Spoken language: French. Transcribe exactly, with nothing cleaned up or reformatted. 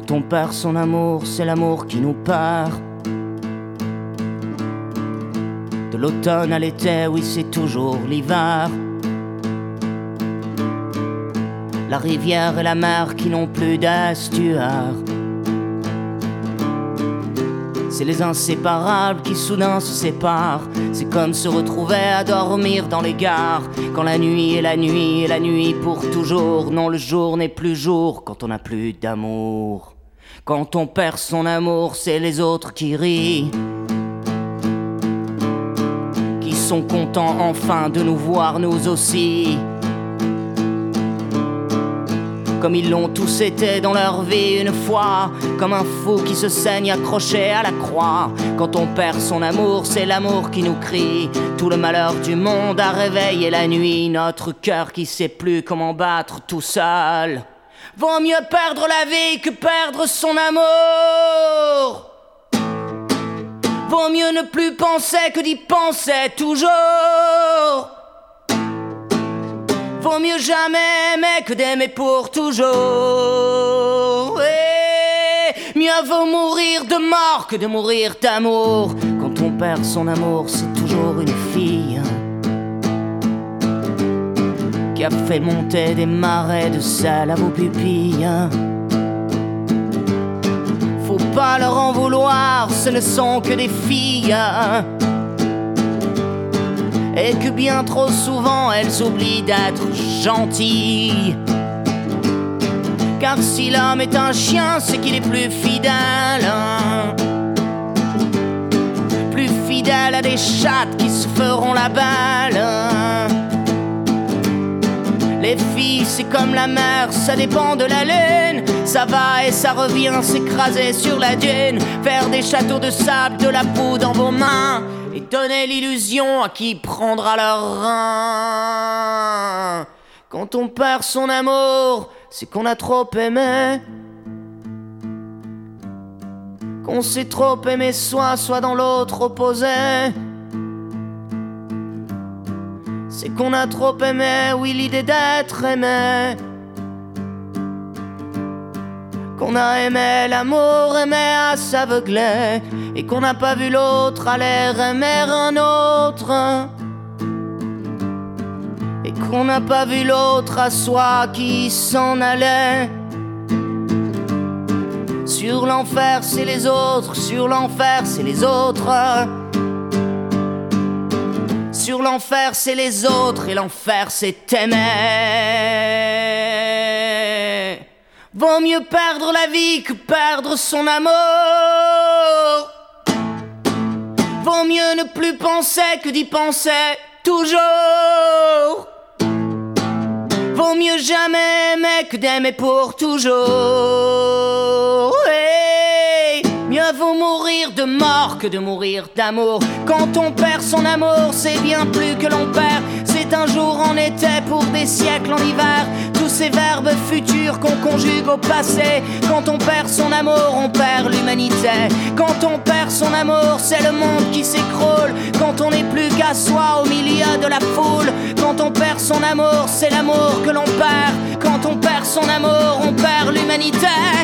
Quand on perd son amour, c'est l'amour qui nous perd. De l'automne à l'été, oui c'est toujours l'hiver. La rivière et la mer qui n'ont plus d'estuaire. C'est les inséparables qui soudain se séparent. C'est comme se retrouver à dormir dans les gares. Quand la nuit est la nuit et la nuit pour toujours. Non, le jour n'est plus jour quand on n'a plus d'amour. Quand on perd son amour, c'est les autres qui rient, qui sont contents enfin de nous voir nous aussi. Comme ils l'ont tous été dans leur vie une fois, comme un fou qui se saigne accroché à la croix. Quand on perd son amour, c'est l'amour qui nous crie. Tout le malheur du monde a réveillé la nuit. Notre cœur qui sait plus comment battre tout seul. Vaut mieux perdre la vie que perdre son amour. Vaut mieux ne plus penser que d'y penser toujours. Vaut mieux jamais aimer que d'aimer pour toujours. Et mieux vaut mourir de mort que de mourir d'amour. Quand on perd son amour, c'est toujours une fille qui a fait monter des marais de sel à vos pupilles. Faut pas leur en vouloir, ce ne sont que des filles. Et que bien trop souvent elles oublient d'être gentilles. Car si l'homme est un chien, c'est qu'il est plus fidèle. Plus fidèle à des chattes qui se feront la belle. Les filles, c'est comme la mer, ça dépend de la lune. Ça va et ça revient s'écraser sur la dune. Faire des châteaux de sable, de la poudre dans vos mains. Et donner l'illusion à qui prendra leur rein. Quand on perd son amour, c'est qu'on a trop aimé. Qu'on s'est trop aimé soi, soit dans l'autre opposé. C'est qu'on a trop aimé, oui, l'idée d'être aimé. Qu'on a aimé l'amour, aimé à s'aveugler. Et qu'on n'a pas vu l'autre aller aimer un autre. Et qu'on n'a pas vu l'autre à soi qui s'en allait. Sur l'enfer c'est les autres, sur l'enfer c'est les autres. Sur l'enfer c'est les autres et l'enfer c'est aimer. Vaut mieux perdre la vie que perdre son amour. Vaut mieux ne plus penser que d'y penser toujours. Vaut mieux jamais aimer que d'aimer pour toujours. Hey, mieux vaut mourir de mort que de mourir d'amour. Quand on perd son amour, c'est bien plus que l'on perd. C'est un jour en été pour des siècles en hiver. Tous ces verbes futurs qu'on conjugue au passé. Quand on perd son amour, on perd l'humanité. Quand on perd son amour, c'est le monde qui s'écroule. Quand on n'est plus qu'à soi au milieu de la foule. Quand on perd son amour, c'est l'amour que l'on perd. Quand on perd son amour, on perd l'humanité.